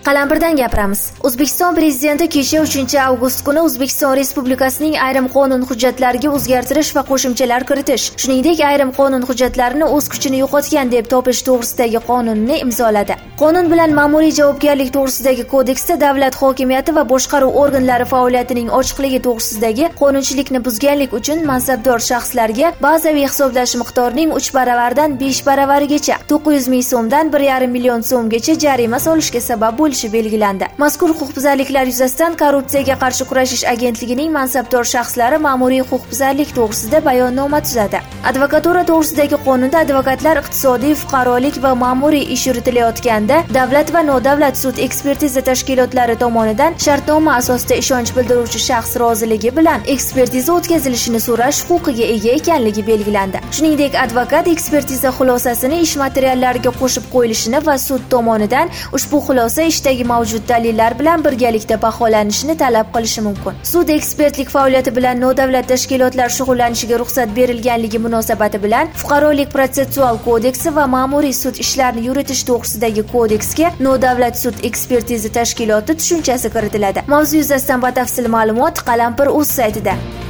Qalampirdan gapiramiz. O'zbekiston Prezidenti kecha 3-avgust kuni O'zbekiston Respublikasining ayrim qonun hujjatlariga o'zgartirish va qo'shimchalar kiritish, shuningdek ayrim qonun hujjatlarini o'z kuchini yo'qotgan deb topish to'g'risidagi qonunni imzoladi. Qonun bilan ma'muriy javobgarlik to'g'risidagi kodeksda davlat hokimiyati va boshqaruv organlari faoliyatining ochiqligi to'g'risidagi qonunchilikni buzganlik uchun mansabdor shaxslarga bazaviy hisoblash miqdorining 3 baravaridan 5 baravarigacha 900 ming so'mdan 1,5 million so'mgacha jarima solishga sabab bo'lishi belgilandi. Mazkur huquqbuzarliklar yuzasidan Korrupsiyaga qarshi kurashish agentligining mansabdor shaxslari ma'muriy huquqbuzarlik to'g'risida bayonnoma tuzadi. Advokatura to'g'risidagi qonunda advokatlar iqtisodiy, fuqarolik va ma'muriy ish yuritilayotganda davlat va nodavlat sud ekspertiza tashkilotlari tomonidan shartnoma asosida ishonch bildiruvchi shaxs roziligi bilan ekspertiza o'tkazilishini so'rash huquqiga ega ekanligi belgilandi. Shuningdek, advokat ekspertiza xulosasini ish materiallariga qo'shib qo'yilishini va sud tomonidan ushbu xulosa ishdagi mavjud dalillar bilan birgalikda baholanishini talab qilishi mumkin. Sud ekspertlik faoliyati bilan nodavlat tashkilotlar shug'ullanishiga ruxsat berilganligi munosabati bilan Fuqarolik protsessual kodeksi va ma'muriy sud ishlarini yuritish to'g'risidagi kodeksga nodavlat sud ekspertiza tashkiloti tushunchasi kiritiladi. Mavzu yuzasidan batafsil ma'lumot Qalampir.uz saytida.